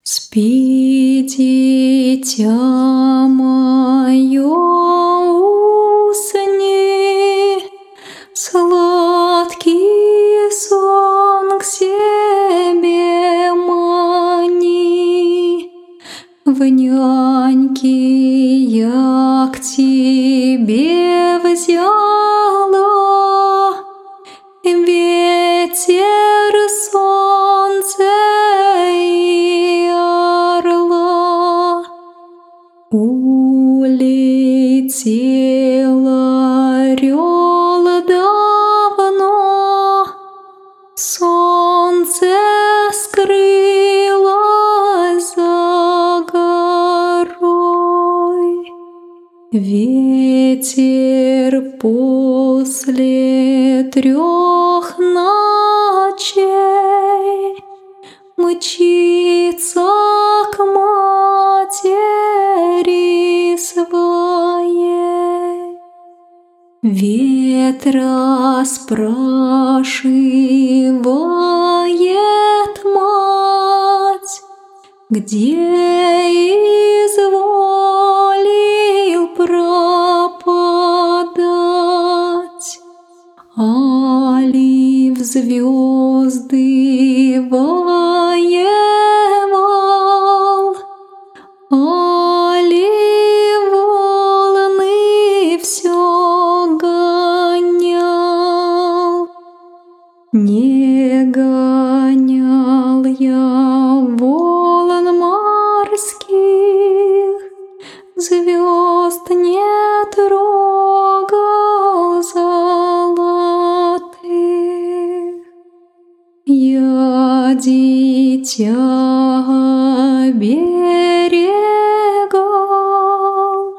Спи, дитя мое, усни, сладкий сон к себе мани. В няньки я к тебе взяла ветер, солнце и орла. Улетел орел давно, солнце скрылось за горой. Ветер после 3 ночей мчится к матери своей. Ветра спрашивает мать, где изволил пропадать, али в звезды воевал, али волны все гонял. Не гонял я волн морских, звезд не трогал золотых. Я дитя берегал,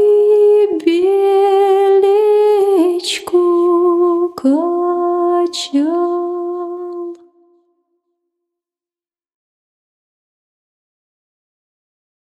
колыбелечку качал.